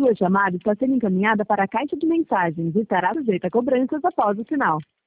Sua chamada está sendo encaminhada para a caixa de mensagens e estará sujeita a cobranças após o sinal.